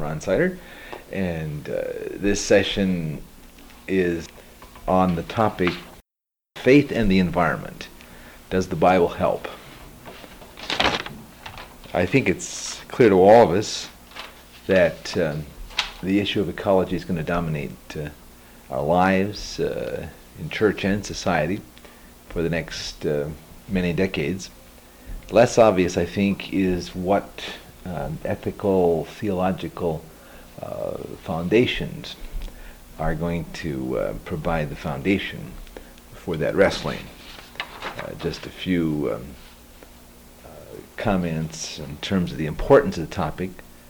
Ron Sider, and this session is on the topic faith and the environment. Does the Bible help? I think it's clear to all of us that the issue of ecology is going to dominate our lives in church and society for the next many decades. Less obvious, I think, is what ethical, theological foundations are going to provide the foundation for that wrestling. Just a few comments in terms of the importance of the topic.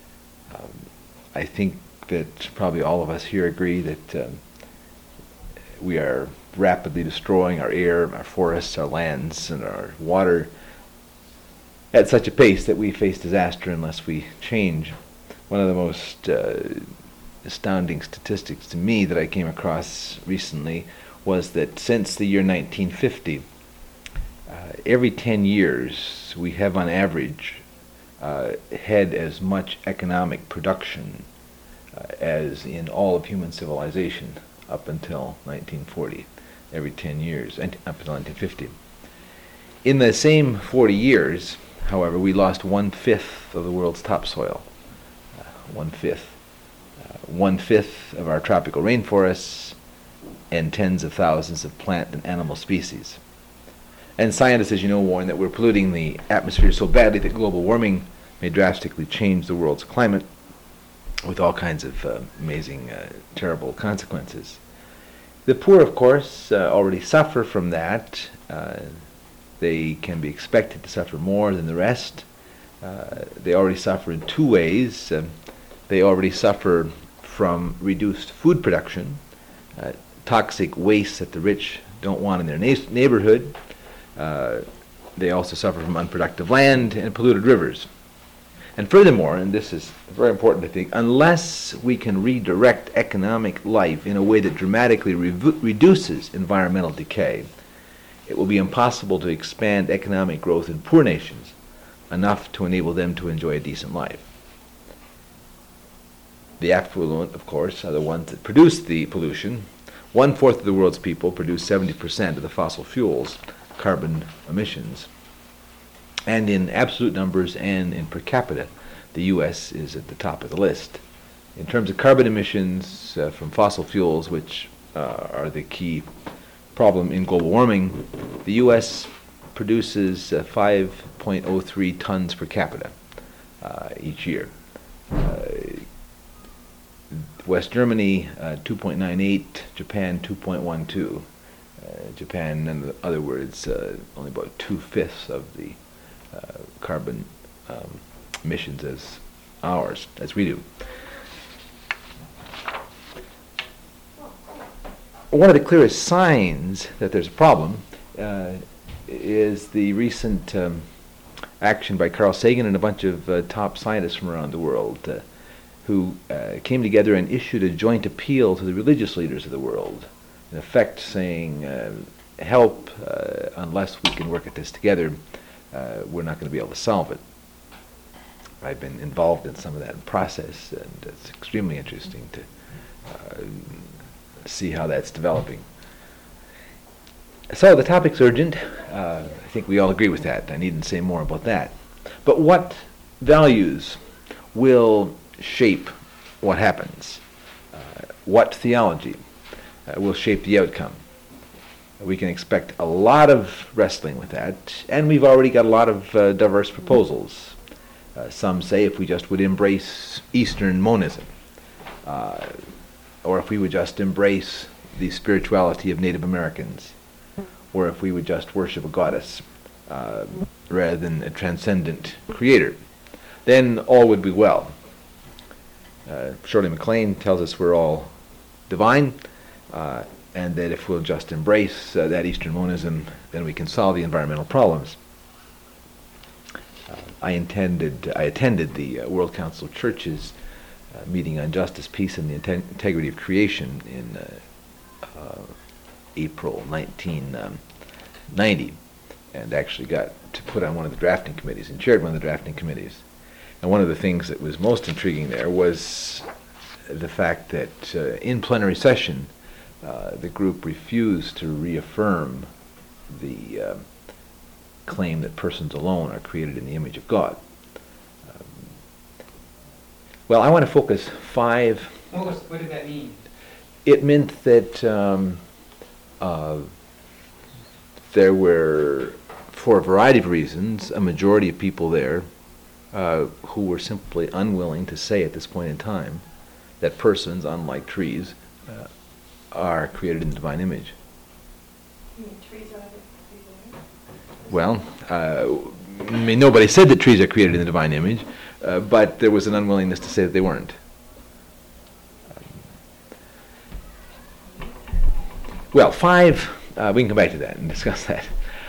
I think that probably all of us here agree that we are rapidly destroying our air, our forests, our lands, and our water at such a pace that we face disaster unless we change. One of the most astounding statistics to me that I came across recently was that since the year 1950, every 10 years we have on average had as much economic production as in all of human civilization up until 1940, every 10 years, and up until 1950. In the same 40 years, however, we lost 1/5 of the world's topsoil. 1/5. 1/5 of our tropical rainforests and tens of thousands of plant and animal species. And scientists, as you know, warn that we're polluting the atmosphere so badly that global warming may drastically change the world's climate with all kinds of amazing, terrible consequences. The poor, of course, already suffer from that. They can be expected to suffer more than the rest. They already suffer in two ways. They already suffer from reduced food production, toxic waste that the rich don't want in their neighborhood. They also suffer from unproductive land and polluted rivers. And furthermore, and this is very important, I think, unless we can redirect economic life in a way that dramatically reduces environmental decay, it will be impossible to expand economic growth in poor nations enough to enable them to enjoy a decent life. The affluent, of course, are the ones that produce the pollution. 1/4 of the world's people produce 70% of the fossil fuels, carbon emissions. And in absolute numbers and in per capita, the U.S. is at the top of the list. In terms of carbon emissions from fossil fuels, which are the key problem in global warming, the U.S. produces 5.03 tons per capita each year. West Germany, 2.98, Japan, 2.12. Japan, in other words, only about 2/5 of the carbon emissions as ours, as we do. One of the clearest signs that there's a problem is the recent action by Carl Sagan and a bunch of top scientists from around the world who came together and issued a joint appeal to the religious leaders of the world, in effect saying, help, unless we can work at this together, we're not going to be able to solve it. I've been involved in some of that process, and it's extremely interesting to see how that's developing. So the topic's urgent. I think we all agree with that. I needn't say more about that. But what values will shape what happens? What theology will shape the outcome? We can expect a lot of wrestling with that, and we've already got a lot of diverse proposals. Some say if we just would embrace Eastern monism, or if we would just embrace the spirituality of Native Americans, or if we would just worship a goddess rather than a transcendent creator, then all would be well. Shirley MacLaine tells us we're all divine, and that if we'll just embrace that Eastern monism, then we can solve the environmental problems. I attended the World Council of Churches meeting on justice, peace, and the integrity of creation in April 1990, and actually got to put on one of the drafting committees and chaired one of the drafting committees. And one of the things that was most intriguing there was the fact that in plenary session, the group refused to reaffirm the claim that persons alone are created in the image of God. Well, I want to focus 5. What did that mean? It meant that there were, for a variety of reasons, a majority of people there who were simply unwilling to say at this point in time that persons, unlike trees, are created in the divine image. You mean trees are Well, nobody said that trees are created in the divine image, but there was an unwillingness to say that they weren't. Well, 5, we can come back to that and discuss that.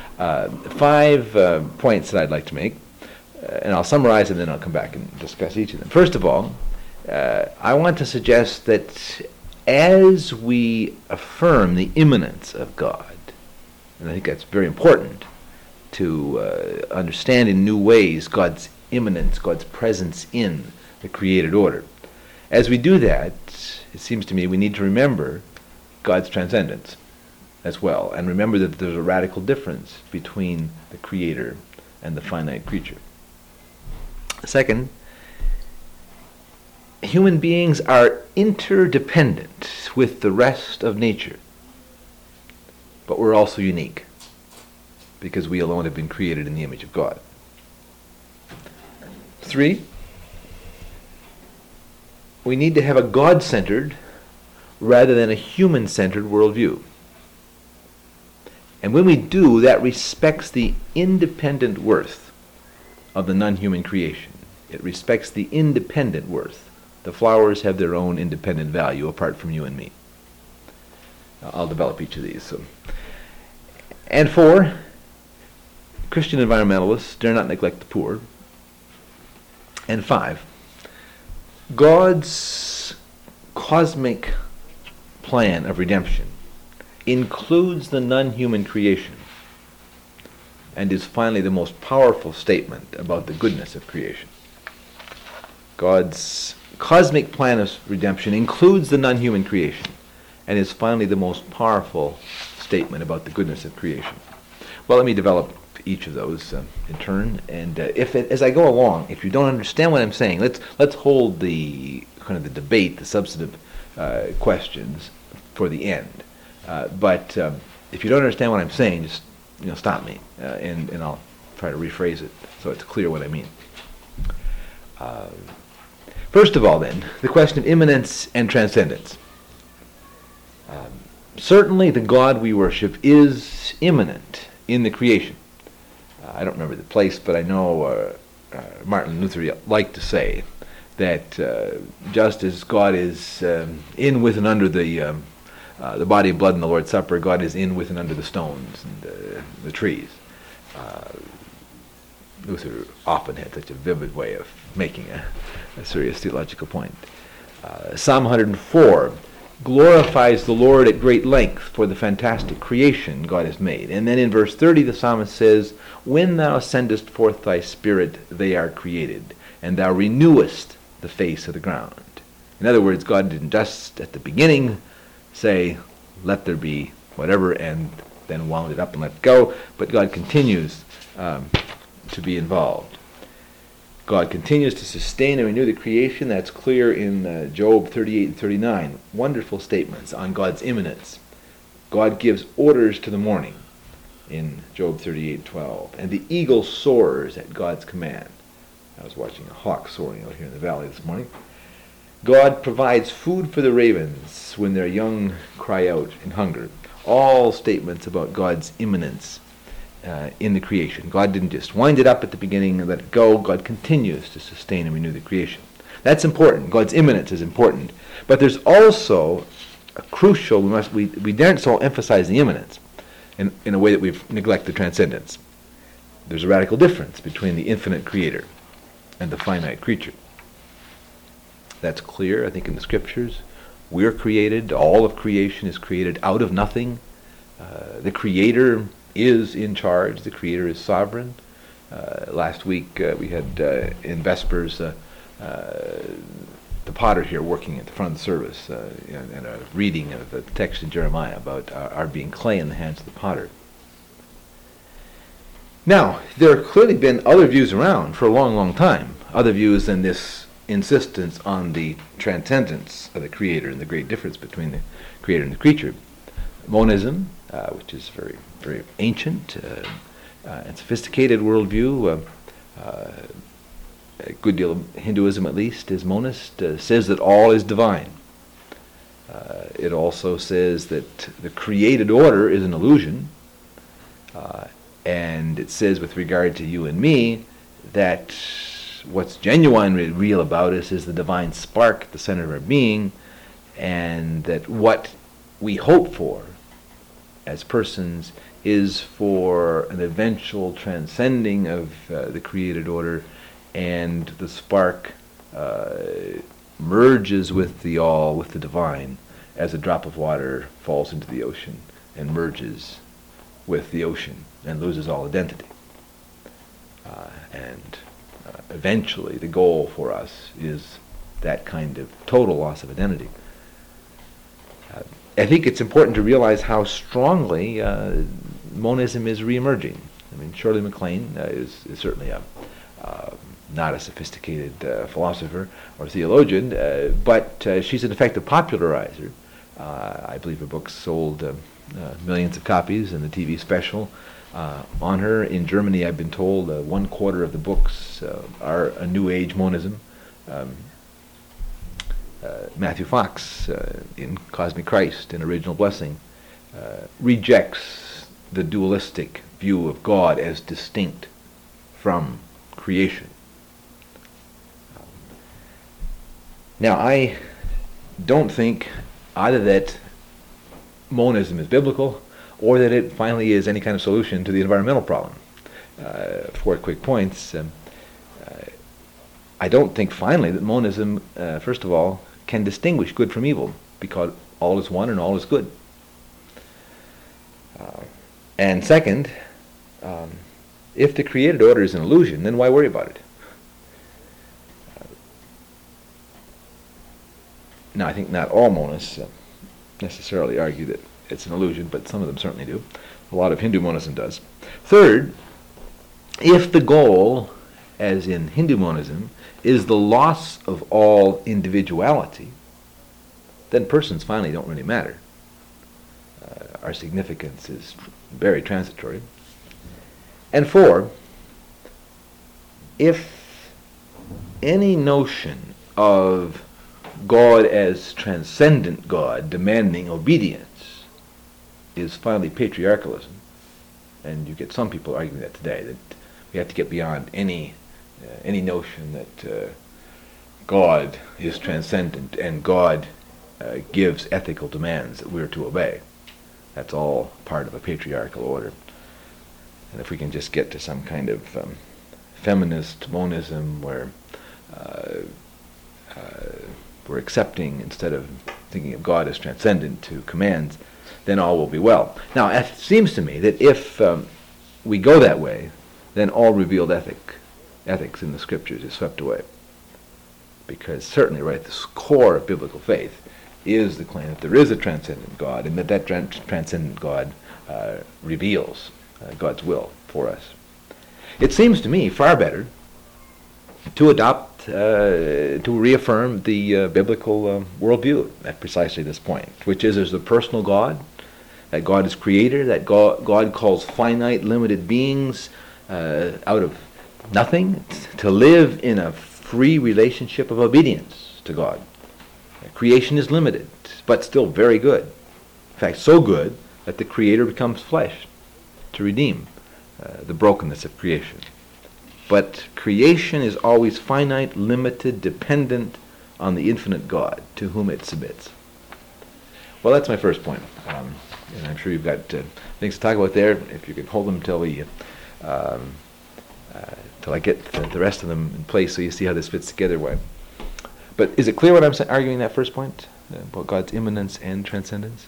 5 points that I'd like to make, and I'll summarize and then I'll come back and discuss each of them. First of all, I want to suggest that as we affirm the immanence of God, and I think that's very important to understand in new ways God's immanence, God's presence in the created order. As we do that, it seems to me we need to remember God's transcendence as well, and remember that there's a radical difference between the Creator and the finite creature. Second, human beings are interdependent with the rest of nature, but we're also unique because we alone have been created in the image of God. 3, we need to have a God-centered rather than a human-centered worldview. And when we do, that respects the independent worth of the non-human creation. It respects the independent worth. The flowers have their own independent value apart from you and me. I'll develop each of these. And 4, Christian environmentalists dare not neglect the poor. And 5, God's cosmic plan of redemption includes the non-human creation and is finally the most powerful statement about the goodness of creation. God's cosmic plan of redemption includes the non-human creation and is finally the most powerful statement about the goodness of creation. Well, let me develop each of those in turn, and as I go along, if you don't understand what I'm saying, let's hold the kind of the debate, the substantive questions for the end. But if you don't understand what I'm saying, just stop me, and I'll try to rephrase it so it's clear what I mean. First of all, then, the question of immanence and transcendence. Certainly, the God we worship is immanent in the creation. I don't remember the place, but I know Martin Luther liked to say that just as God is in, with, and under the body, blood, and the Lord's Supper, God is in, with, and under the stones and the trees. Luther often had such a vivid way of making a serious theological point. Psalm 104 glorifies the Lord at great length for the fantastic creation God has made. And then in verse 30 the psalmist says, "When thou sendest forth thy spirit, they are created, and thou renewest the face of the ground." In other words, God didn't just at the beginning say, "Let there be whatever," and then wound it up and let it go, but God continues to be involved. God continues to sustain and renew the creation. That's clear in Job 38 and 39. Wonderful statements on God's immanence. God gives orders to the morning in Job 38:12. And the eagle soars at God's command. I was watching a hawk soaring out here in the valley this morning. God provides food for the ravens when their young cry out in hunger. All statements about God's immanence in the creation. God didn't just wind it up at the beginning and let it go. God continues to sustain and renew the creation. That's important. God's immanence is important. But there's also a crucial, we daren't so emphasize the immanence in a way that we've neglected transcendence. There's a radical difference between the infinite creator and the finite creature. That's clear, I think, in the scriptures. We're created, all of creation is created out of nothing. The creator is in charge, the creator is sovereign. Last week we had in Vespers the potter here working at the front of the service and a reading of the text in Jeremiah about our being clay in the hands of the potter. Now, there have clearly been other views around for a long, long time, other views than this insistence on the transcendence of the Creator and the great difference between the Creator and the creature. Monism, which is very, very ancient and sophisticated worldview, a good deal of Hinduism at least is monist, says that all is divine. It also says that the created order is an illusion, and it says with regard to you and me that what's genuinely real about us is the divine spark at the center of our being, and that what we hope for as persons is for an eventual transcending of the created order, and the spark merges with the all, with the divine, as a drop of water falls into the ocean and merges with the ocean and loses all identity. And eventually the goal for us is that kind of total loss of identity. I think it's important to realize how strongly monism is reemerging. I mean, Shirley MacLaine is certainly not a sophisticated philosopher or theologian, but she's in effect a popularizer. I believe her books sold millions of copies, and the TV special on her in Germany, I've been told, 1/4 of the books are a New Age monism. Matthew Fox in Cosmic Christ and Original Blessing rejects the dualistic view of God as distinct from creation. Now, I don't think either that monism is biblical or that it finally is any kind of solution to the environmental problem. 4 quick points. I don't think finally that monism, first of all, can distinguish good from evil, because all is one and all is good. And second, if the created order is an illusion, then why worry about it? Now, I think not all monists necessarily argue that it's an illusion, but some of them certainly do. A lot of Hindu monism does. Third, if the goal, as in Hindu monism, is the loss of all individuality, then persons finally don't really matter. Our significance is very transitory. And 4, if any notion of God as transcendent God demanding obedience is finally patriarchalism, and you get some people arguing that today, that we have to get beyond any notion that God is transcendent and God gives ethical demands that we're to obey. That's all part of a patriarchal order. And if we can just get to some kind of feminist monism where we're accepting, instead of thinking of God as transcendent to commands, then all will be well. Now, it seems to me that if we go that way, then all revealed ethics in the scriptures is swept away. Because certainly right at the core of biblical faith is the claim that there is a transcendent God, and that transcendent God reveals God's will for us. It seems to me far better to adopt, to reaffirm the biblical worldview at precisely this point, which is there's a personal God, that God is creator, that God calls finite, limited beings out of nothing to live in a free relationship of obedience to God. Creation is limited, but still very good. In fact, so good that the Creator becomes flesh to redeem the brokenness of creation. But creation is always finite, limited, dependent on the infinite God to whom it submits. Well, that's my first point. And I'm sure you've got things to talk about there. If you can hold them till I get the rest of them in place so you see how this fits together. But is it clear what I'm arguing that first point about God's immanence and transcendence?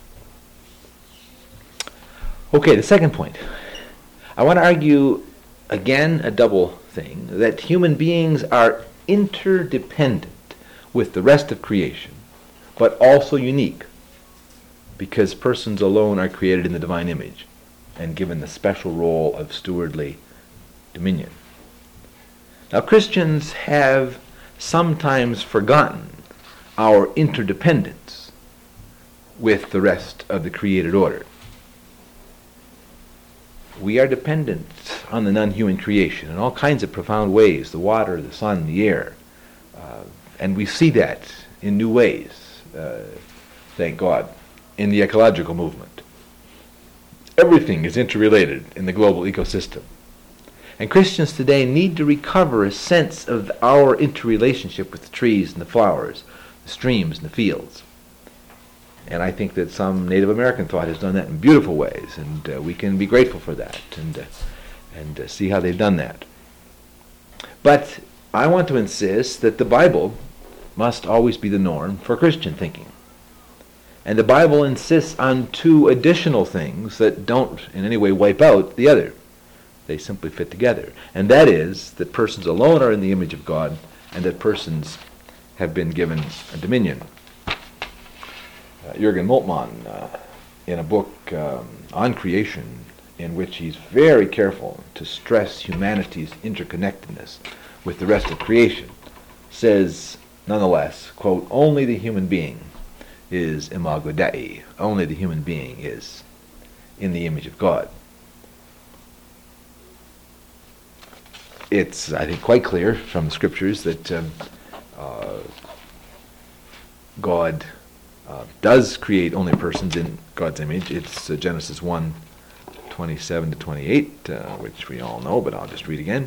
Okay, the second point. I want to argue again, a double thing, that human beings are interdependent with the rest of creation, but also unique, because persons alone are created in the divine image and given the special role of stewardly dominion. Now, Christians have sometimes forgotten our interdependence with the rest of the created order. We are dependent on the non-human creation in all kinds of profound ways, the water, the sun, the air. And we see that in new ways, thank God, in the ecological movement. Everything is interrelated in the global ecosystem. And Christians today need to recover a sense of our interrelationship with the trees and the flowers, the streams and the fields. And I think that some Native American thought has done that in beautiful ways, and we can be grateful for that and see how they've done that. But I want to insist that the Bible must always be the norm for Christian thinking. And the Bible insists on two additional things that don't in any way wipe out the other. They simply fit together. And that is that persons alone are in the image of God, and that persons have been given a dominion. Jürgen Moltmann, in a book on creation, in which he's very careful to stress humanity's interconnectedness with the rest of creation, says, nonetheless, quote, only the human being is imago Dei. Only the human being is in the image of God. It's, I think, quite clear from the scriptures that God does create only persons in God's image. It's Genesis 1:27 to 28, which we all know, but I'll just read again.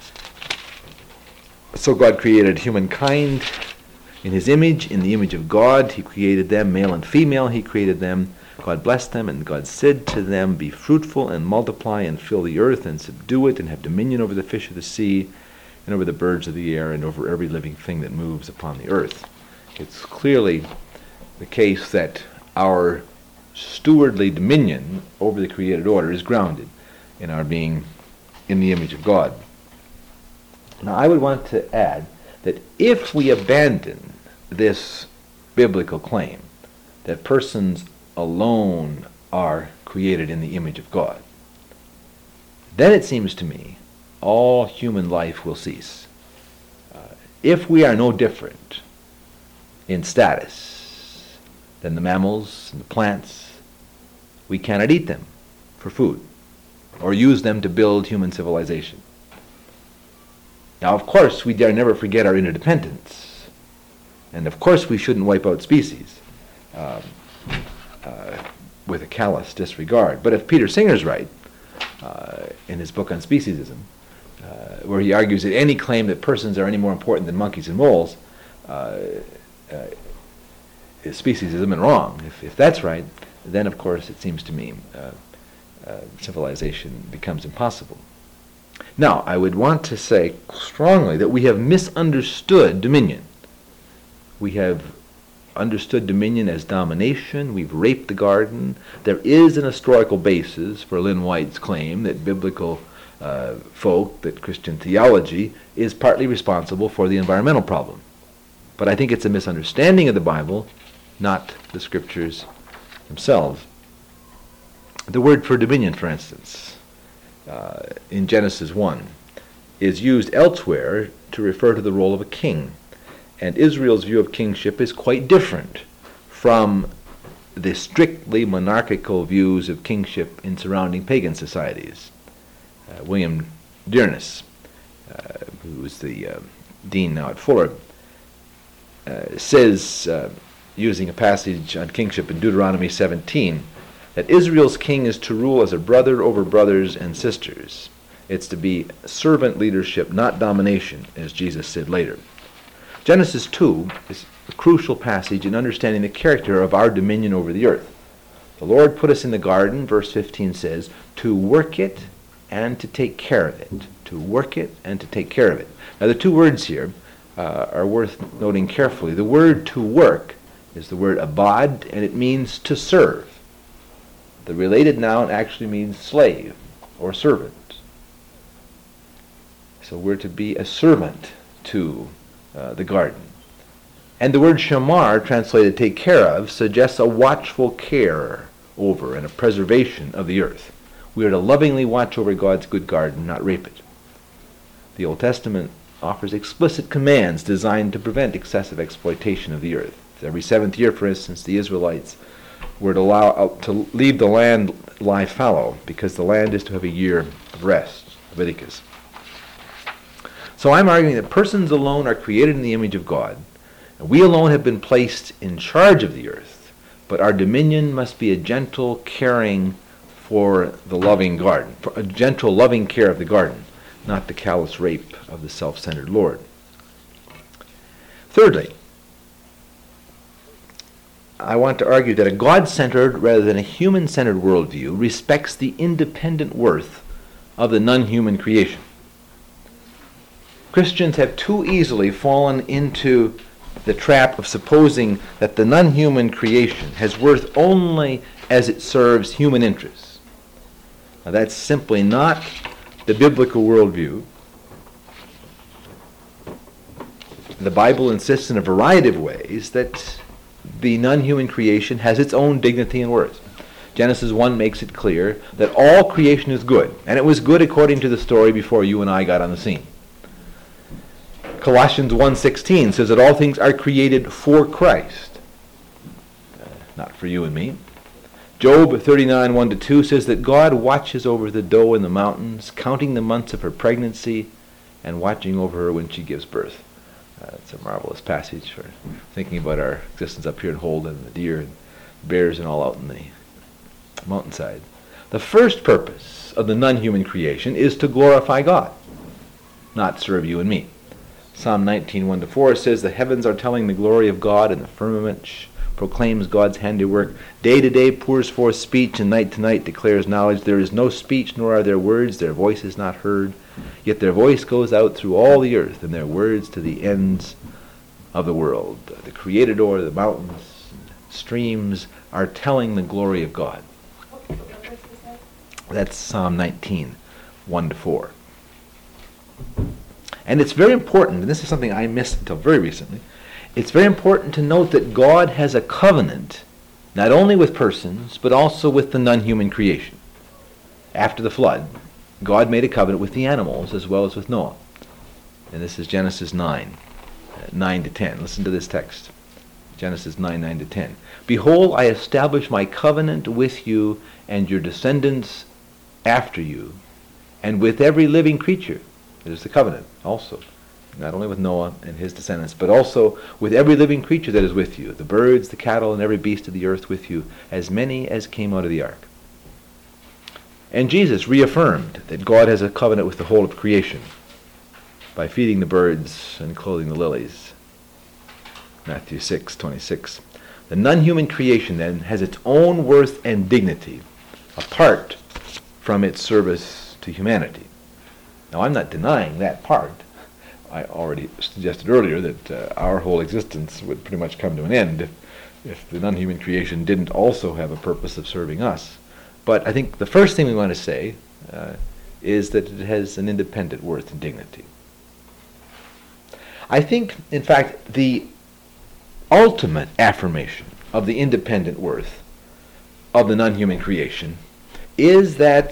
So God created humankind in his image, in the image of God. He created them, male and female. He created them. God blessed them, and God said to them, be fruitful and multiply and fill the earth and subdue it and have dominion over the fish of the sea and over the birds of the air and over every living thing that moves upon the earth. It's clearly the case that our stewardly dominion over the created order is grounded in our being in the image of God. Now, I would want to add that if we abandon this biblical claim that persons alone are created in the image of God, then it seems to me all human life will cease. If we are no different in status than the mammals and the plants, we cannot eat them for food or use them to build human civilization. Now, of course, we dare never forget our interdependence. And of course, we shouldn't wipe out species with a callous disregard. But if Peter Singer's right in his book on speciesism, where he argues that any claim that persons are any more important than monkeys and moles is speciesism and wrong. If that's right, then of course it seems to me civilization becomes impossible. Now, I would want to say strongly that we have misunderstood dominion. We have understood dominion as domination. We've raped the garden. There is an historical basis for Lynn White's claim that biblical folk, that Christian theology, is partly responsible for the environmental problem. But I think it's a misunderstanding of the Bible, not the scriptures themselves. The word for dominion, for instance, in Genesis 1, is used elsewhere to refer to the role of a king. And Israel's view of kingship is quite different from the strictly monarchical views of kingship in surrounding pagan societies. William Dearness, who is the dean now at Fuller, says, using a passage on kingship in Deuteronomy 17, that Israel's king is to rule as a brother over brothers and sisters. It's to be servant leadership, not domination, as Jesus said later. Genesis 2 is a crucial passage in understanding the character of our dominion over the earth. The Lord put us in the garden, verse 15 says, to work it and to take care of it. To work it and to take care of it. Now the two words here are worth noting carefully. The word to work is the word abad, and it means to serve. The related noun actually means slave or servant. So we're to be a servant to the garden. And the word shamar, translated take care of, suggests a watchful care over and a preservation of the earth. We are to lovingly watch over God's good garden, not rape it. The Old Testament offers explicit commands designed to prevent excessive exploitation of the earth. Every seventh year, for instance, the Israelites were to leave the land lie fallow, because the land is to have a year of rest. Leviticus. So I'm arguing that persons alone are created in the image of God, and we alone have been placed in charge of the earth, but our dominion must be a gentle caring for the loving garden, for a gentle loving care of the garden, not the callous rape of the self-centered Lord. Thirdly, I want to argue that a God-centered rather than a human-centered worldview respects the independent worth of the non-human creation. Christians have too easily fallen into the trap of supposing that the non-human creation has worth only as it serves human interests. Now, that's simply not the biblical worldview. The Bible insists in a variety of ways that the non-human creation has its own dignity and worth. Genesis 1 makes it clear that all creation is good, and it was good according to the story before you and I got on the scene. Colossians 1:16 says that all things are created for Christ, not for you and me. Job 39:1-2 says that God watches over the doe in the mountains, counting the months of her pregnancy and watching over her when she gives birth. It's a marvelous passage for thinking about our existence up here in Holden, and the deer and bears and all out in the mountainside. The first purpose of the non-human creation is to glorify God, not serve you and me. Psalm 19:1-4 says, the heavens are telling the glory of God, and the firmament proclaims God's handiwork. Day to day pours forth speech, and night to night declares knowledge. There is no speech, nor are there words. Their voice is not heard. Yet their voice goes out through all the earth, and their words to the ends of the world. The created order, the mountains, streams are telling the glory of God. What verse is that? That's Psalm 19:1-4. And it's very important, and this is something I missed until very recently, it's very important to note that God has a covenant, not only with persons, but also with the non-human creation. After the flood, God made a covenant with the animals as well as with Noah. And this is Genesis 9:9-10. Listen to this text. Genesis 9:9-10. Behold, I establish my covenant with you and your descendants after you, and with every living creature. There's the covenant also, not only with Noah and his descendants, but also with every living creature that is with you, the birds, the cattle, and every beast of the earth with you, as many as came out of the ark. And Jesus reaffirmed that God has a covenant with the whole of creation by feeding the birds and clothing the lilies. Matthew 6:26. The non-human creation then has its own worth and dignity apart from its service to humanity. Now, I'm not denying that part. I already suggested earlier that our whole existence would pretty much come to an end if the non-human creation didn't also have a purpose of serving us. But I think the first thing we want to say is that it has an independent worth and dignity. I think, in fact, the ultimate affirmation of the independent worth of the non-human creation is that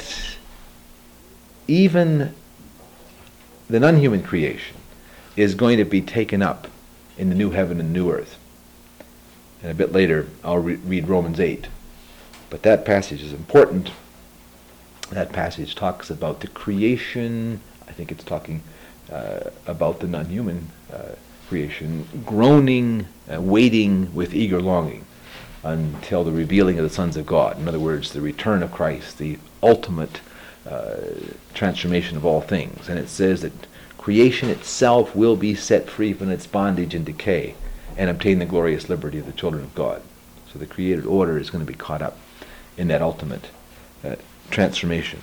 even the non-human creation is going to be taken up in the new heaven and new earth. And a bit later, I'll read Romans 8. But that passage is important. That passage talks about the creation. I think it's talking about the non-human creation, groaning, waiting with eager longing until the revealing of the sons of God. In other words, the return of Christ, the ultimate transformation of all things. And it says that creation itself will be set free from its bondage and decay and obtain the glorious liberty of the children of God. So the created order is going to be caught up in that ultimate transformation.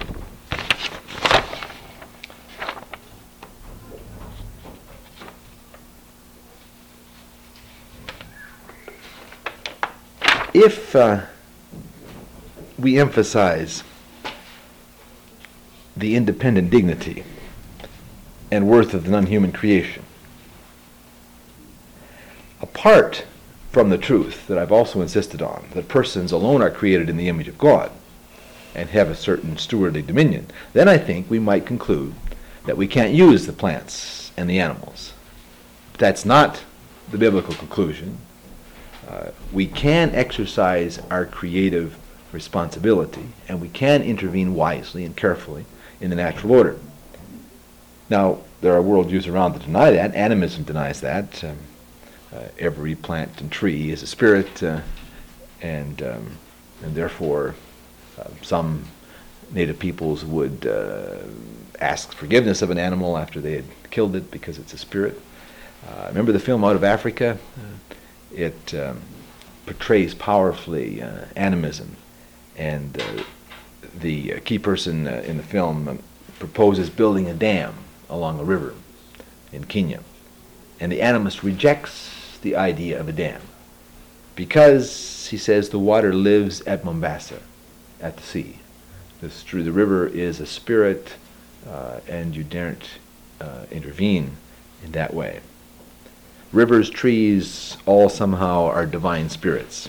If we emphasize the independent dignity and worth of the non-human creation. Apart from the truth that I've also insisted on, that persons alone are created in the image of God and have a certain stewardly dominion, then I think we might conclude that we can't use the plants and the animals. But that's not the biblical conclusion. We can exercise our creative responsibility, and we can intervene wisely and carefully in the natural order. Now, there are worldviews around that deny that. Animism denies that. Every plant and tree is a spirit, and therefore some native peoples would ask forgiveness of an animal after they had killed it because it's a spirit. Remember the film Out of Africa? It portrays powerfully animism, and the key person in the film proposes building a dam along a river in Kenya. And the animist rejects the idea of a dam because, he says, the water lives at Mombasa, at the sea. This is true. The river is a spirit, and you daren't intervene in that way. Rivers, trees, all somehow are divine spirits.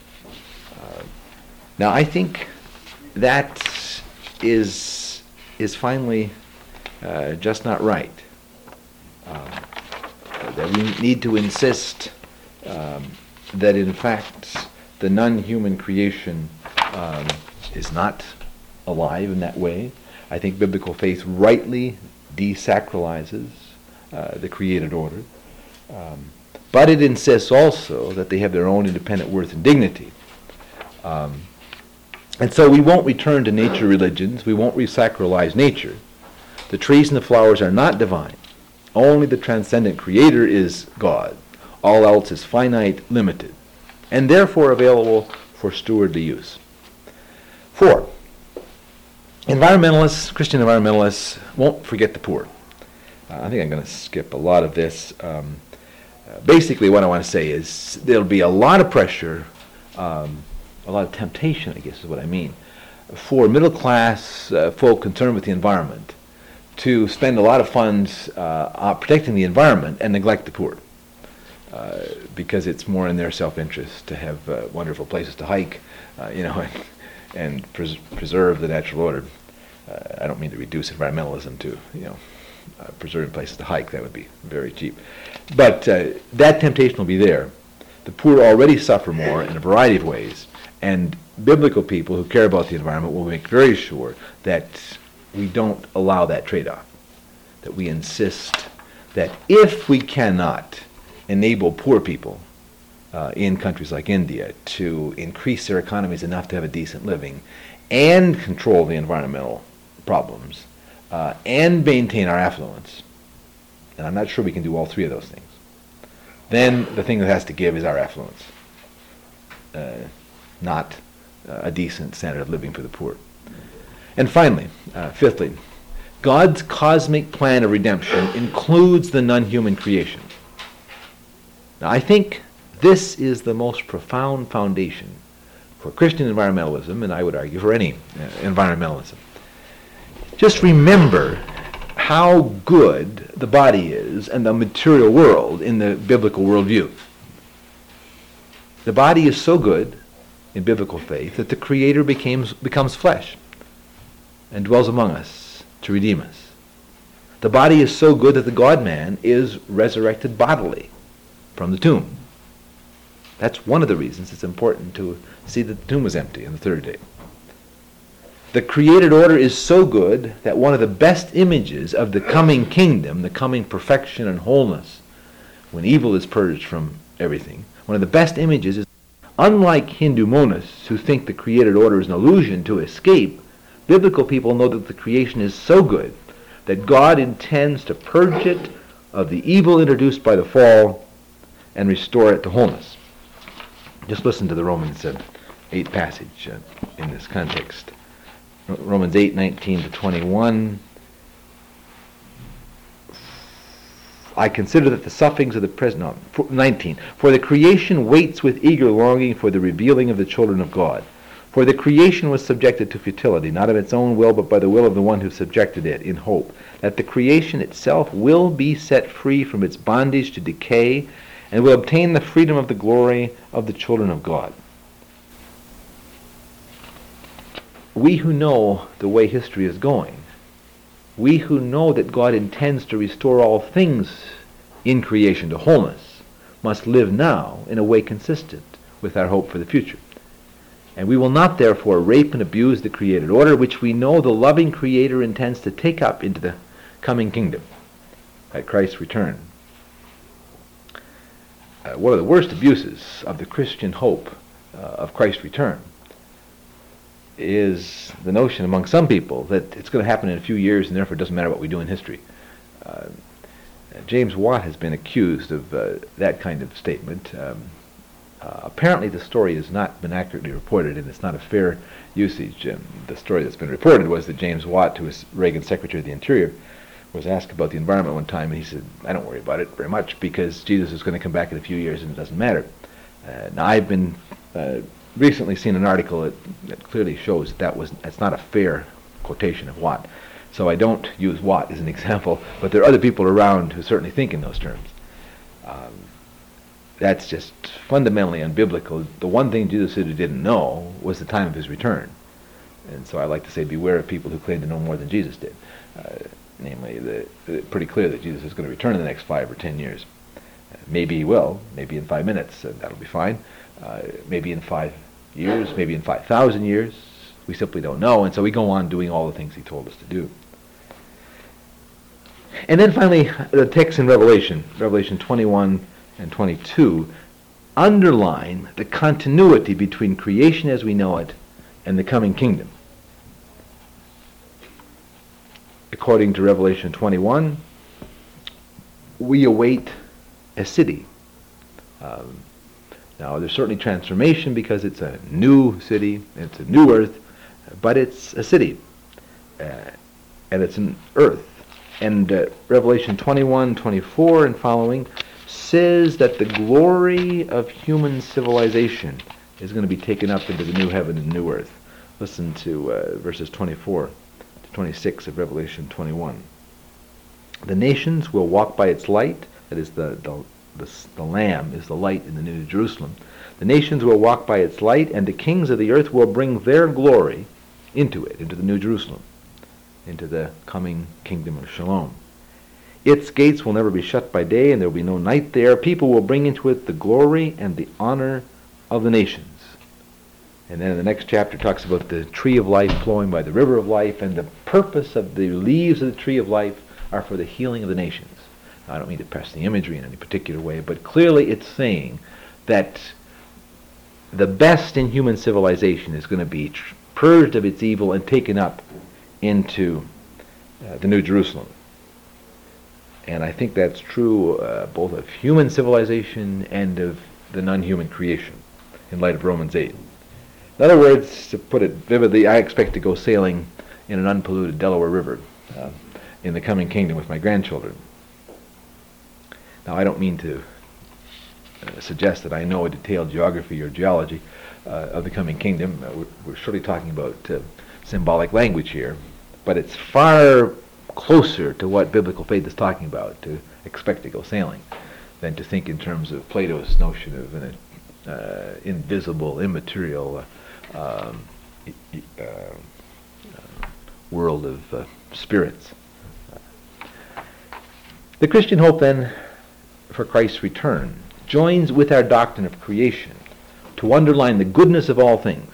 Now, I think that is finally just not right. That we need to insist that, in fact, the non-human creation is not alive in that way. I think biblical faith rightly desacralizes the created order. But it insists also that they have their own independent worth and dignity. And so we won't return to nature religions. We won't resacralize nature. The trees and the flowers are not divine. Only the transcendent creator is God. All else is finite, limited, and therefore available for stewardly use. 4, environmentalists, Christian environmentalists, won't forget the poor. I think I'm going to skip a lot of this. Basically, what I want to say is there'll be a lot of pressure, a lot of temptation, I guess is what I mean, for middle-class folk concerned with the environment to spend a lot of funds protecting the environment and neglect the poor, because it's more in their self-interest to have wonderful places to hike, and preserve the natural order. I don't mean to reduce environmentalism to, preserving places to hike. That would be very cheap. But that temptation will be there. The poor already suffer more in a variety of ways, and biblical people who care about the environment will make very sure that we don't allow that trade-off, that we insist that if we cannot enable poor people in countries like India to increase their economies enough to have a decent living and control the environmental problems and maintain our affluence, and I'm not sure we can do all three of those things, then the thing that has to give is our affluence, not a decent standard of living for the poor. And finally, fifthly, God's cosmic plan of redemption includes the non-human creation. Now, I think this is the most profound foundation for Christian environmentalism, and I would argue for any environmentalism. Just remember how good the body is and the material world in the biblical worldview. The body is so good in biblical faith that the Creator becomes flesh and dwells among us to redeem us. The body is so good that the God-man is resurrected bodily from the tomb. That's one of the reasons it's important to see that the tomb was empty on the third day. The created order is so good that one of the best images of the coming kingdom, the coming perfection and wholeness, when evil is purged from everything, one of the best images is, unlike Hindu monists who think the created order is an illusion to escape, biblical people know that the creation is so good that God intends to purge it of the evil introduced by the fall and restore it to wholeness. Just listen to the Romans 8 passage in this context. Romans 8:19-21. I consider that the sufferings of the present, 19. For the creation waits with eager longing for the revealing of the children of God. For the creation was subjected to futility, not of its own will, but by the will of the one who subjected it, in hope that the creation itself will be set free from its bondage to decay and will obtain the freedom of the glory of the children of God. We who know the way history is going, we who know that God intends to restore all things in creation to wholeness, must live now in a way consistent with our hope for the future. And we will not therefore rape and abuse the created order, which we know the loving Creator intends to take up into the coming kingdom at Christ's return. One of the worst abuses of the Christian hope of Christ's return is the notion among some people that it's going to happen in a few years and therefore it doesn't matter what we do in history. James Watt has been accused of that kind of statement. Apparently the story has not been accurately reported, and it's not a fair usage. The story that's been reported was that James Watt, who was Reagan's Secretary of the Interior, was asked about the environment one time, and he said, I don't worry about it very much because Jesus is going to come back in a few years and it doesn't matter. Now I've been recently seen an article that clearly shows that's not a fair quotation of Watt. So I don't use Watt as an example, but there are other people around who certainly think in those terms. That's just fundamentally unbiblical. The one thing Jesus said he didn't know was the time of his return. And so I like to say beware of people who claim to know more than Jesus did. Namely, pretty clear that Jesus is going to return in the next 5 or 10 years. Maybe he will, maybe in 5 minutes, and that'll be fine. Maybe in 5 years, maybe in 5,000 years. We simply don't know, and so we go on doing all the things he told us to do. And then finally, the text in Revelation 21 and 22, underline the continuity between creation as we know it and the coming kingdom. According to Revelation 21, we await a city. Now, there's certainly transformation because it's a new city, it's a new earth, but it's a city, and it's an earth. And Revelation 21, 24 and following says that the glory of human civilization is going to be taken up into the new heaven and new earth. Listen to verses 24 to 26 of Revelation 21. The nations will walk by its light, that is the Lamb is the light in the New Jerusalem. The nations will walk by its light, and the kings of the earth will bring their glory into it, into the New Jerusalem, into the coming kingdom of Shalom. Its gates will never be shut by day, and there will be no night there. People will bring into it the glory and the honor of the nations. And then in the next chapter talks about the tree of life flowing by the river of life, and the purpose of the leaves of the tree of life are for the healing of the nations. Now, I don't mean to press the imagery in any particular way, but clearly it's saying that the best in human civilization is going to be purged of its evil and taken up into the New Jerusalem. And I think that's true both of human civilization and of the non-human creation in light of Romans 8. In other words, to put it vividly, I expect to go sailing in an unpolluted Delaware River in the coming kingdom with my grandchildren. Now, I don't mean to suggest that I know a detailed geography or geology of the coming kingdom. We're surely talking about symbolic language here, but it's far closer to what biblical faith is talking about to expect to go sailing than to think in terms of Plato's notion of an invisible, immaterial world of spirits. The Christian hope, then, for Christ's return joins with our doctrine of creation to underline the goodness of all things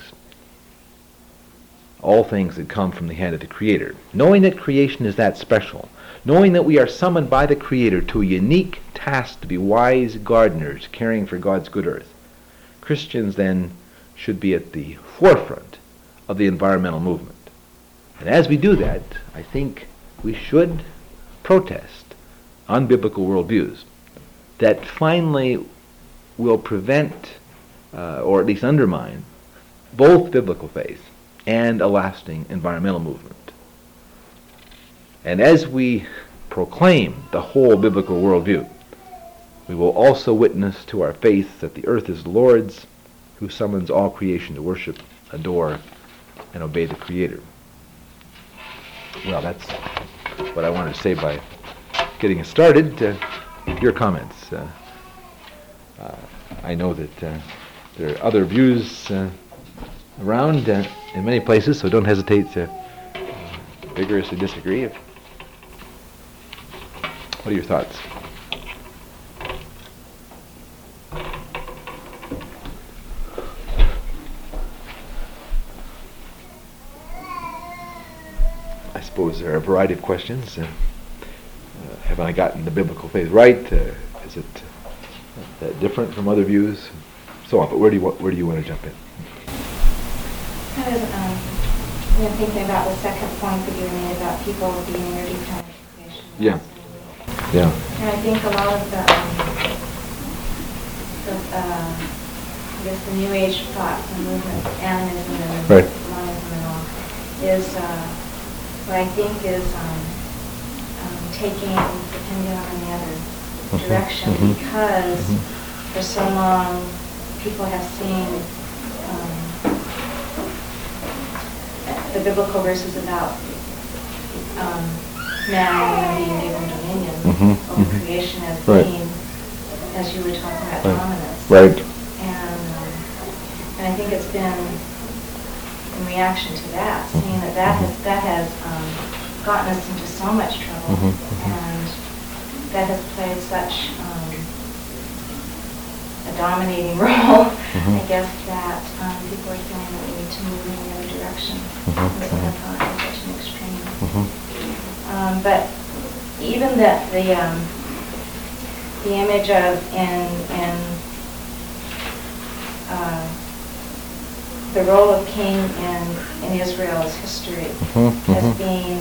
that come from the hand of the Creator. Knowing that creation is that special, knowing that we are summoned by the Creator to a unique task to be wise gardeners caring for God's good earth, Christians then should be at the forefront of the environmental movement. And as we do that, I think we should protest unbiblical worldviews that finally will prevent or at least undermine both biblical faith and a lasting environmental movement. And as we proclaim the whole biblical worldview, we will also witness to our faith that the earth is the Lord's, who summons all creation to worship adore and obey the Creator. Well, that's what I wanted to say by getting us started. Your comments. I know that there are other views around in many places, so don't hesitate to vigorously disagree. What are your thoughts? I suppose there are a variety of questions. Have I gotten the biblical faith right? Is it different from other views? So on. But where do you want to jump in? Kind of, thinking about the second point that you made about people being interdependent creation. Yeah. Yeah. And I think a lot of the New Age thoughts and movements, animism and Right. monism and all, is what I think is taking the pendulum in the other direction, because for so long people have seen the biblical verses about man being given dominion over creation as being, as you were talking about, dominance. Right. And I think it's been in reaction to that, seeing that has gotten us into so much trouble, and that has played such a dominating role, I guess, that people are feeling that we need to move in the other direction instead of in such an extreme. But even the image of the role of king in Israel's history as being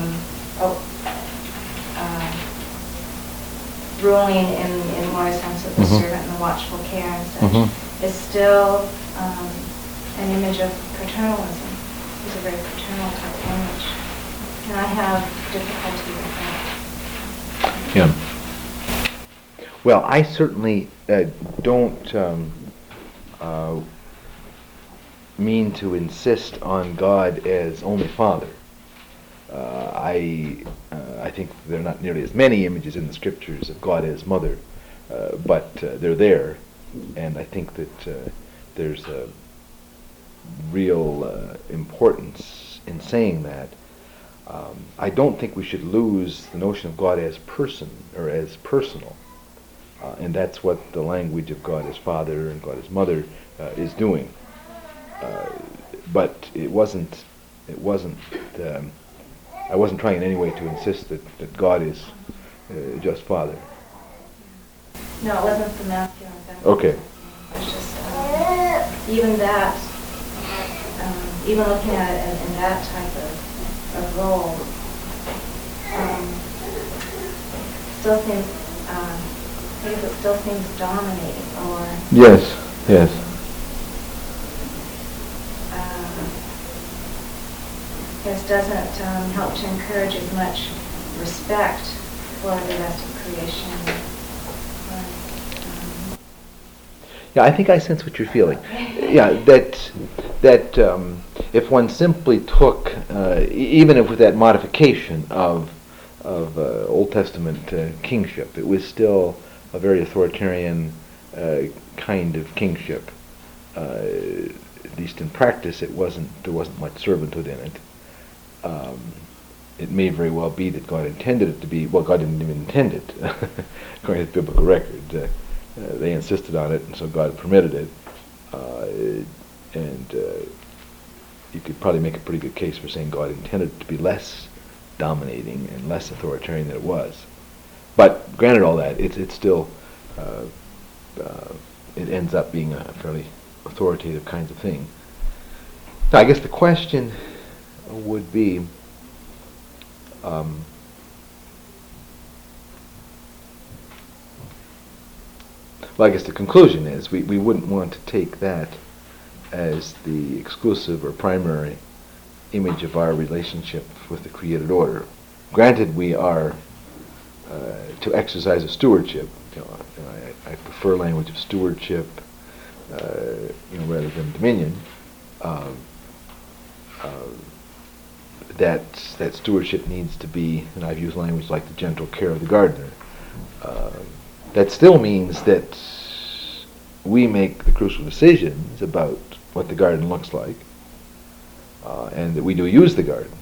ruling in more a sense of the servant and the watchful care and such, is still an image of paternalism. It's a very paternal type image. And I have difficulty with that. Yeah. Well, I certainly don't mean to insist on God as only Father. I think there are not nearly as many images in the Scriptures of God as Mother, but they're there, and I think that there's a real importance in saying that. I don't think we should lose the notion of God as person or as personal, and that's what the language of God as Father and God as Mother is doing. But it wasn't. I wasn't trying in any way to insist that God is just Father. No, it wasn't the masculine feminine. Okay. It was just even that, even looking at it in that type of role, still seems, I guess it still seems dominating, or Yes. this doesn't help to encourage as much respect for the rest of creation. Yeah, I think I sense what you're feeling. Yeah, that if one simply took, even if with that modification of Old Testament kingship, it was still a very authoritarian kind of kingship. At least in practice, there wasn't much servanthood in it. It may very well be that God intended it to be. Well, God didn't even intend it, according to the biblical record. They insisted on it, and so God permitted it. And you could probably make a pretty good case for saying God intended it to be less dominating and less authoritarian than it was. But granted all that, it's still it ends up being a fairly authoritative kind of thing. Now, I guess the question would be, well, I guess the conclusion is we wouldn't want to take that as the exclusive or primary image of our relationship with the created order. Granted, we are to exercise a stewardship. I prefer language of stewardship, rather than dominion. um, that stewardship needs to be, and I've used language like the gentle care of the gardener. That still means that we make the crucial decisions about what the garden looks like, and that we do use the garden.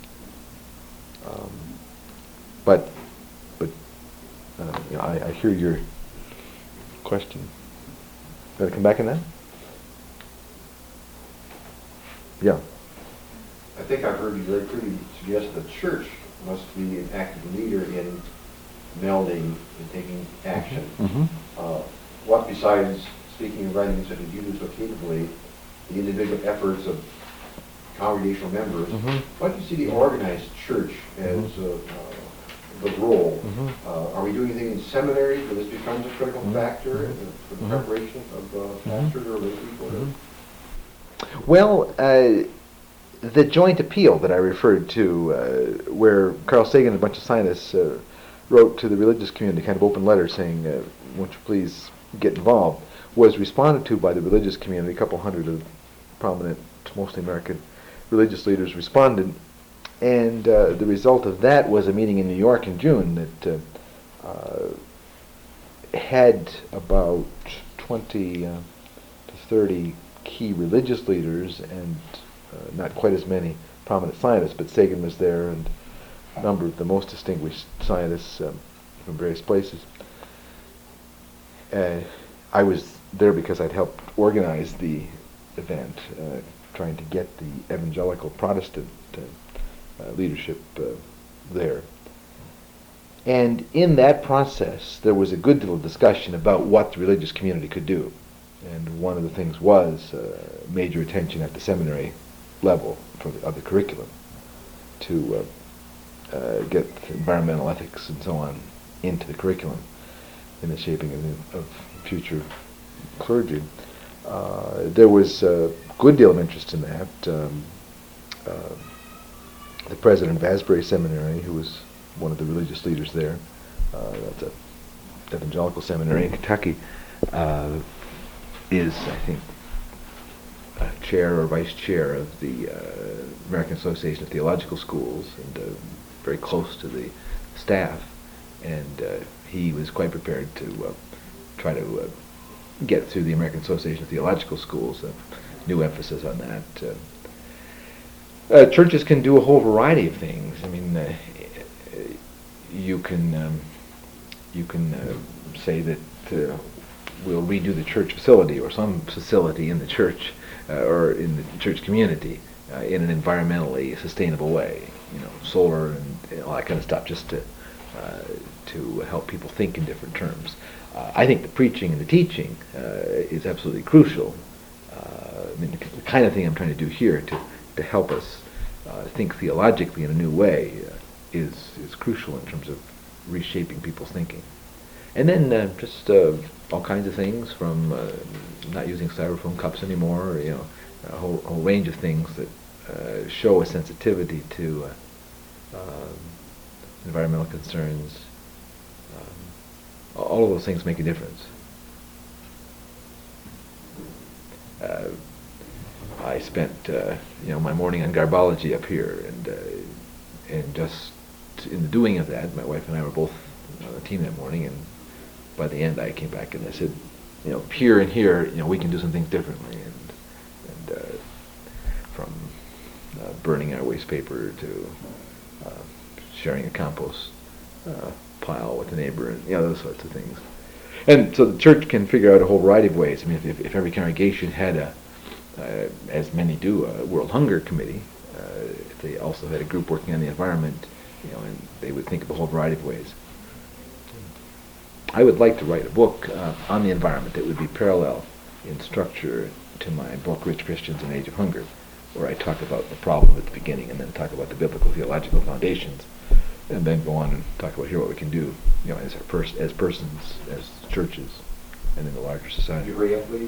But I hear your question. Got to come back on that? Yeah. I think I've heard you very clearly suggest that the church must be an active leader in melding and taking action. Mm-hmm. What besides speaking and writing such as you do so capably, the individual efforts of congregational members, Mhm. what do you see the organized church as the role? Are we doing anything in seminaries where this becomes a critical factor for the preparation of pastors or lay people? Well, the joint appeal that I referred to, where Carl Sagan and a bunch of scientists wrote to the religious community, kind of open letters saying, won't you please get involved, was responded to by the religious community. A couple hundred of prominent, mostly American religious leaders responded. And the result of that was a meeting in New York in June that had about 20 to 30 key religious leaders and not quite as many prominent scientists, but Sagan was there and a number of the most distinguished scientists from various places. I was there because I'd helped organize the event, trying to get the evangelical Protestant leadership there. And in that process, there was a good deal of discussion about what the religious community could do. And one of the things was major attention at the seminary level of the curriculum to get environmental ethics and so on into the curriculum in the shaping of future clergy. There was a good deal of interest in that. The president of Asbury Seminary, who was one of the religious leaders there, that's an evangelical seminary in Kentucky, is, I think, chair or vice chair of the American Association of Theological Schools, and very close to the staff, and he was quite prepared to try to get through the American Association of Theological Schools a new emphasis on that. Churches can do a whole variety of things. I mean, you can say that we'll redo the church facility or some facility in the church or in the church community in an environmentally sustainable way. You know, solar and all that kind of stuff, just to help people think in different terms. I think the preaching and the teaching is absolutely crucial. I mean, the kind of thing I'm trying to do here to help us think theologically in a new way is crucial in terms of reshaping people's thinking. And then just all kinds of things, from not using styrofoam cups anymore, you know, a whole range of things that show a sensitivity to environmental concerns. All of those things make a difference. I spent my morning on garbology up here, and just in the doing of that, my wife and I were both on the team that morning, and by the end I came back and I said, here and here, we can do some things differently, and from burning our waste paper to sharing a compost pile with a neighbor, and those sorts of things. And so the church can figure out a whole variety of ways. I mean, if every congregation had as many do, a World Hunger Committee, if they also had a group working on the environment, and they would think of a whole variety of ways. I would like to write a book on the environment that would be parallel in structure to my book, Rich Christians in Age of Hunger, where I talk about the problem at the beginning and then talk about the biblical theological foundations, and then go on and talk about here what we can do, as persons, as churches, and in the larger society. Could you hurry up, please?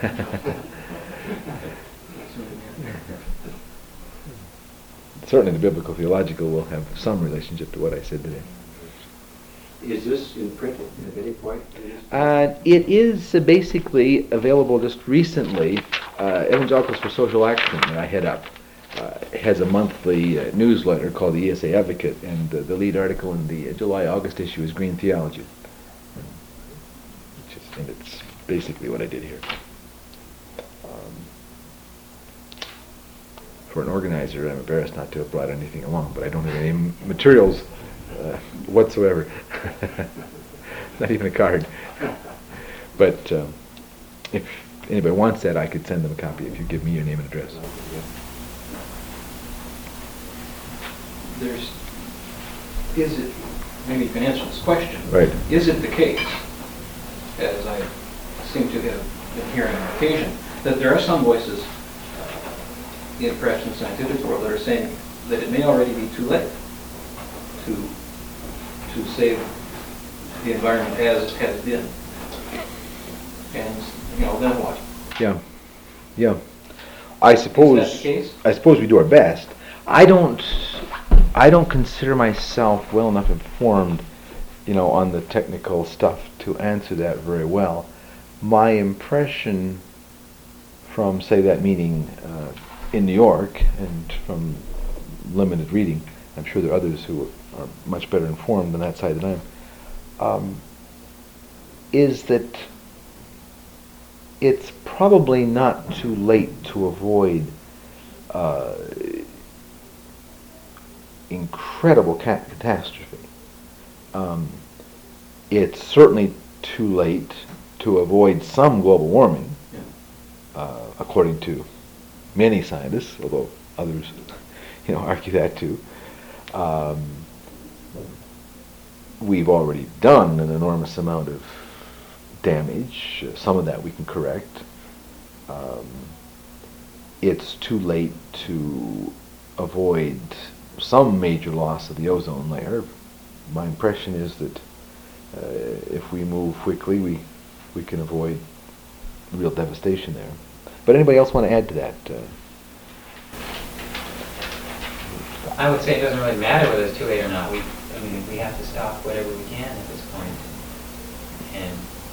Certainly the biblical theological will have some relationship to what I said today. Is this in print at any point? It is basically available just recently Evangelicals for Social Action that I head up has a monthly newsletter called the ESA Advocate, and the lead article in the July-August issue is Green Theology. And it's basically what I did here. For an organizer, I'm embarrassed not to have brought anything along, but I don't have any materials whatsoever. Not even a card. But if anybody wants that, I could send them a copy if you give me your name and address. Is it, maybe you can answer this question. Right. Is it the case, as I seem to have been hearing on occasion, that there are some voices in perhaps in the scientific world that are saying that it may already be too late to save the environment as it has been? And, then what? Yeah. I suppose. Is that the case? I suppose we do our best. I don't consider myself well enough informed, on the technical stuff to answer that very well. My impression from, say, that meeting in New York, and from limited reading, I'm sure there are others who are much better informed on that side than I am, is that it's probably not too late to avoid incredible catastrophe. It's certainly too late to avoid some global warming, according to many scientists, although others, argue that too. We've already done an enormous amount of damage. Some of that we can correct. It's too late to avoid some major loss of the ozone layer. My impression is that if we move quickly, we can avoid real devastation there. But anybody else want to add to that? I would say it doesn't really matter whether it's too late or not. We have to stop whatever we can at this point. And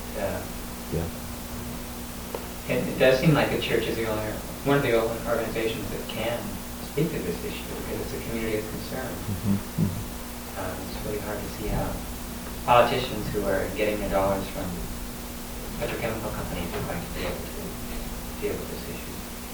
it does seem like the church is one of the only organizations that can speak to this issue because it's a community of concern. It's really hard to see how politicians who are getting their dollars from petrochemical companies are going to be able to deal with this issue.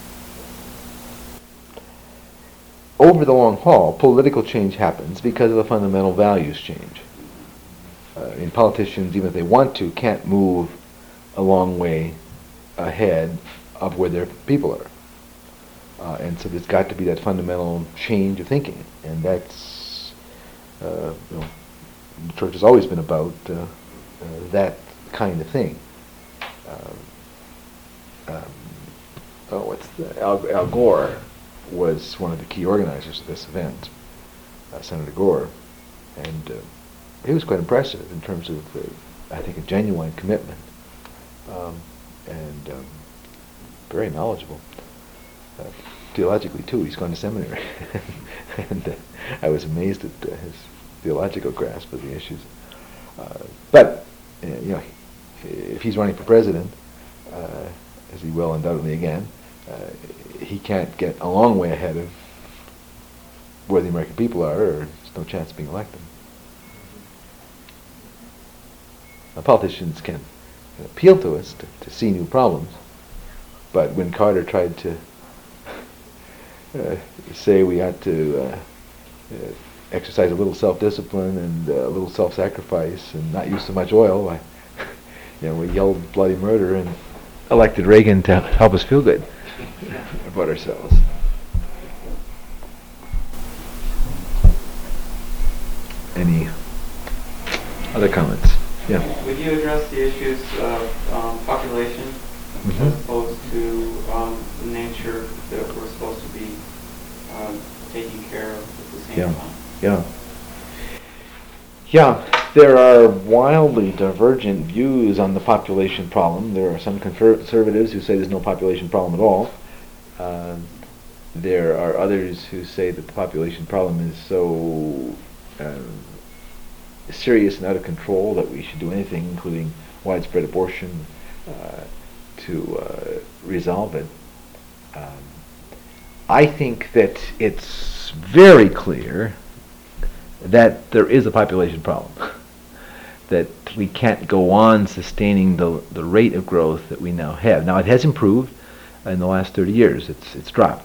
Over the long haul, political change happens because of a fundamental values change. And politicians, even if they want to, can't move a long way ahead of where their people are. And so there's got to be that fundamental change of thinking. And that's, the church has always been about that kind of thing. Al Gore was one of the key organizers of this event, Senator Gore, and he was quite impressive in terms of, I think, a genuine commitment, and very knowledgeable. Theologically, too, he's gone to seminary, and I was amazed at his theological grasp of the issues. But, if he's running for president, as he will undoubtedly again, he can't get a long way ahead of where the American people are, or there's no chance of being elected. Now, politicians can appeal to us to see new problems, but when Carter tried to say we had to exercise a little self-discipline and a little self-sacrifice and not use so much oil, we yelled bloody murder and elected Reagan to help us feel good about ourselves. Any other comments? Yeah. Would you address the issues of population as opposed to the nature that we're supposed to be taking care of at the same time? Yeah, there are wildly divergent views on the population problem. There are some conservatives who say there's no population problem at all. There are others who say that the population problem is so serious and out of control that we should do anything, including widespread abortion, to resolve it. I think that it's very clear that there is a population problem, that we can't go on sustaining the rate of growth that we now have. Now, it has improved in the last 30 years. It's dropped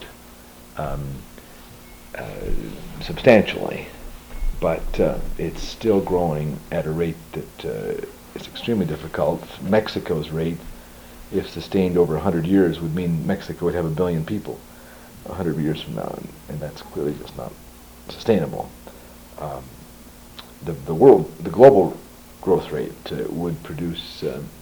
substantially, but it's still growing at a rate that is extremely difficult. Mexico's rate, if sustained over 100 years, would mean Mexico would have 1 billion people 100 years from now, and that's clearly just not sustainable. The global growth rate would produce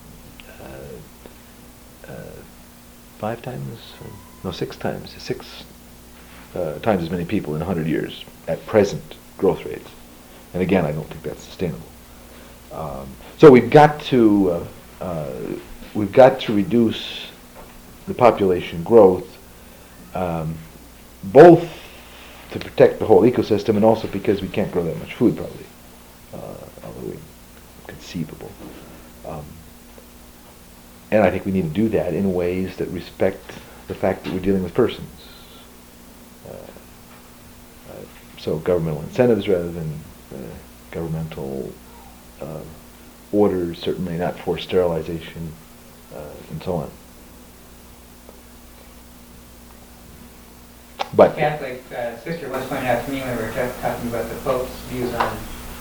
5 times, no, 6 times, 6 times as many people in 100 years at present growth rates. And again, I don't think that's sustainable. So we've got to reduce the population growth, both to protect the whole ecosystem and also because we can't grow that much food, probably, although conceivable. And I think we need to do that in ways that respect the fact that we're dealing with persons. So governmental incentives rather than governmental orders, certainly not forced sterilization, and so on. But Catholic sister once pointed out to me when we were talking about the Pope's views on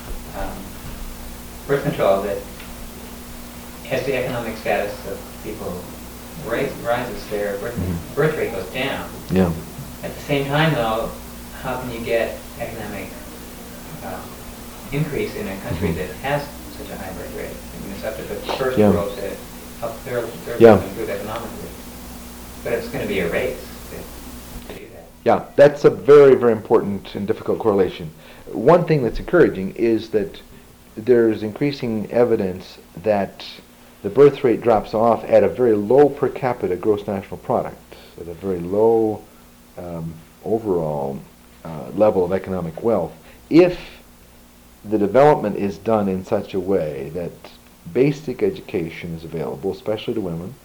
birth control that as the economic status of people rises, their birth rate goes down. yeah, At the same time, though, how can you get economic increase in a country that has such a high birth rate? I mean, it's up to the first world to help their improve economically. But it's going to be a race to do that. yeah, that's a very, very important and difficult correlation. One thing that's encouraging is that there's increasing evidence that the birth rate drops off at a very low per capita gross national product, at a very low overall level of economic wealth, if the development is done in such a way that basic education is available, especially to women,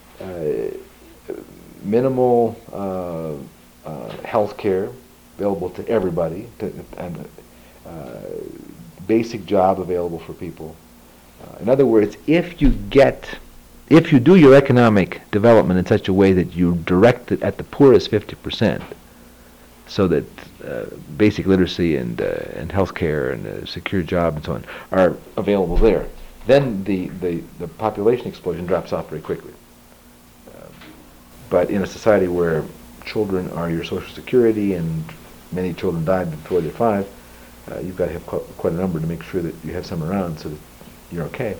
minimal health care available to everybody, and basic job available for people. In other words, if you do your economic development in such a way that you direct it at the poorest 50%, so that basic literacy and health care and a secure job and so on are available there, then the population explosion drops off very quickly. But in a society where children are your social security and many children die before they're 5, you've got to have quite a number to make sure that you have some around so that you're okay.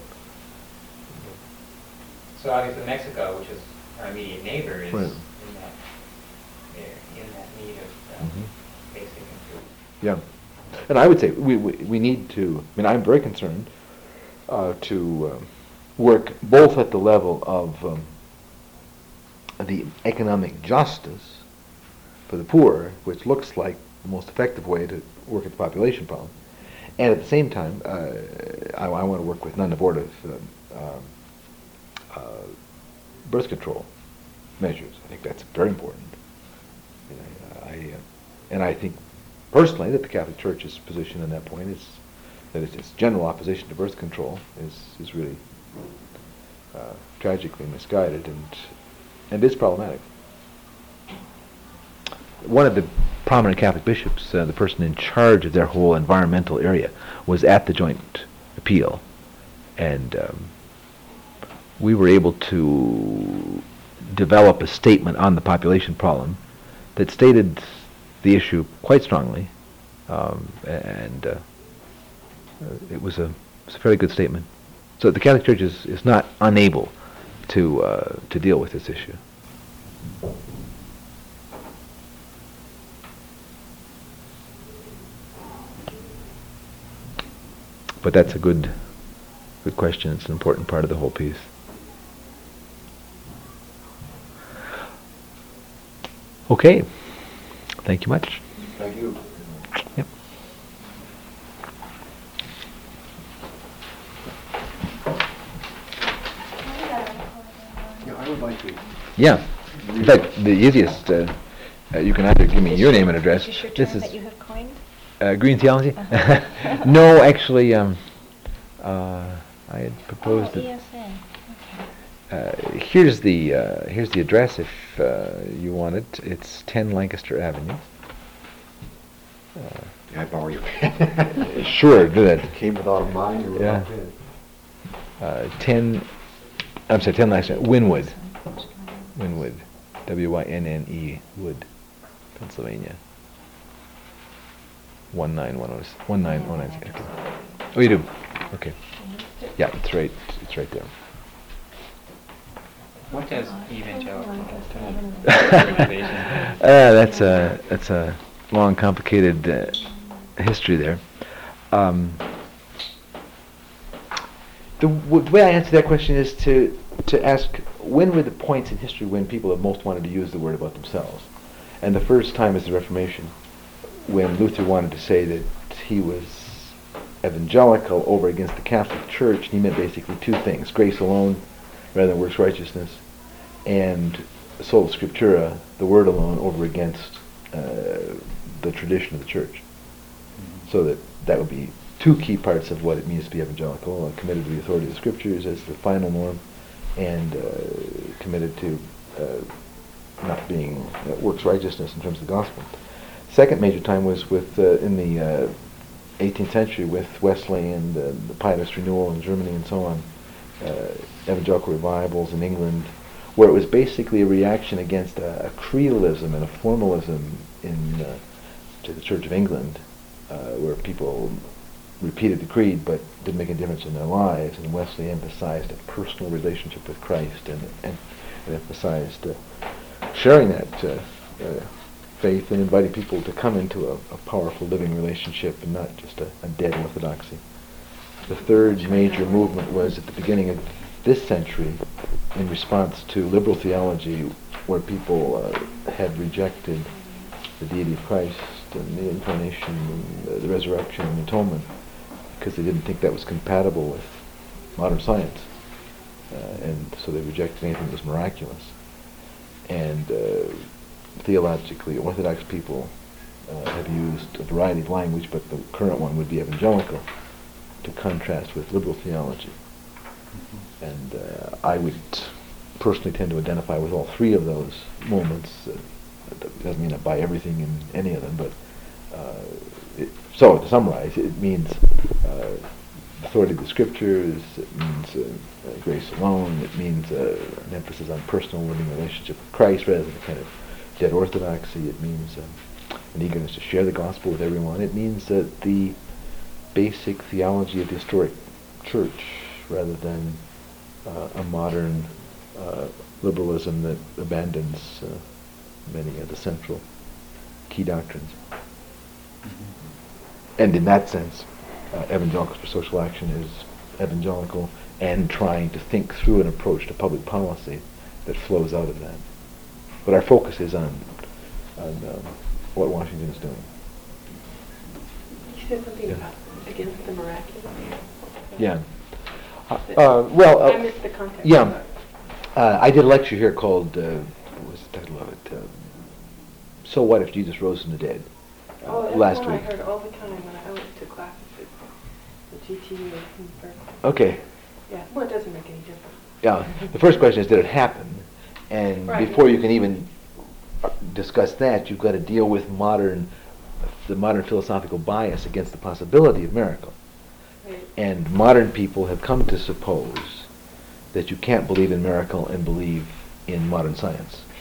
So obviously Mexico, which is our immediate neighbor, is Right. in that need of basic improvement. Yeah, and I would say we need to. I mean, I'm very concerned to work both at the level of the economic justice for the poor, which looks like the most effective way to work at the population problem, and at the same time, I want to work with non-abortive birth control measures. I think that's very important. And I think personally that the Catholic Church's position on that point is that its general opposition to birth control is really tragically misguided and is problematic. One of the prominent Catholic bishops, the person in charge of their whole environmental area, was at the joint appeal, and we were able to develop a statement on the population problem that stated the issue quite strongly, and it was a fairly good statement. So the Catholic Church is not unable to deal with this issue. But that's a good question. It's an important part of the whole piece. Okay. Thank you much. Thank you. Yep. Yeah, I would like to. Yeah. In fact, the easiest, you can either give me your name and address. Is this your This term is that you have coined? Green theology? Uh-huh. No, actually, I had proposed Oh, it. ESN. Here's the address if you want it. It's 10 Lancaster Avenue. Can I borrow your pen? Sure, do that. Came without a mind or Yeah. without pen. 10 Lancaster, Wynwood. Wynwood, Wynne, Wood, Pennsylvania. 19109. Okay. Oh, you do? Okay. Yeah, it's right there. What does evangelical That's a long, complicated history there. The way I answer that question is to ask, when were the points in history when people have most wanted to use the word about themselves? And the first time is the Reformation, when Luther wanted to say that he was evangelical over against the Catholic Church, and he meant basically two things: grace alone rather than works righteousness, and sola scriptura, the word alone, over against the tradition of the church. So that would be two key parts of what it means to be evangelical: committed to the authority of the scriptures as the final norm, and committed to not being works righteousness in terms of the gospel. Second major time was with in the 18th century with Wesley and the Pietist renewal in Germany and so on, evangelical revivals in England, where it was basically a reaction against a creedalism and a formalism to the Church of England, where people repeated the creed but didn't make a difference in their lives, and Wesley emphasized a personal relationship with Christ and emphasized sharing that faith and inviting people to come into a powerful living relationship and not just a dead orthodoxy. The third major movement was at the beginning of this century in response to liberal theology, where people had rejected the deity of Christ and the incarnation and the resurrection and atonement because they didn't think that was compatible with modern science. And so they rejected anything that was miraculous. And theologically orthodox people have used a variety of language, but the current one would be evangelical, to contrast with liberal theology. And I would personally tend to identify with all three of those movements. That doesn't mean I buy everything in any of them, but so to summarize, it means authority of the scriptures, it means grace alone, it means an emphasis on personal living relationship with Christ rather than a kind of dead orthodoxy, it means an eagerness to share the gospel with everyone, it means that the basic theology of the historic church rather than a modern liberalism that abandons many of the central key doctrines. And in that sense, Evangelicals for Social Action is evangelical and trying to think through an approach to public policy that flows out of that. But our focus is on what Washington is doing. You said something Yeah. about against the miraculous. Yeah. I missed the context. Yeah. I did a lecture here called, what was the title of it? So What If Jesus Rose from the Dead? Oh, that's Last one week. I heard all the time when I went to classes at the GTU in Berkeley. Okay. Yeah, well, it doesn't make any difference. Yeah. The first question is, did it happen? And Right. before you can even discuss that, you've got to deal with the modern philosophical bias against the possibility of miracle. Right. And modern people have come to suppose that you can't believe in miracle and believe in modern science.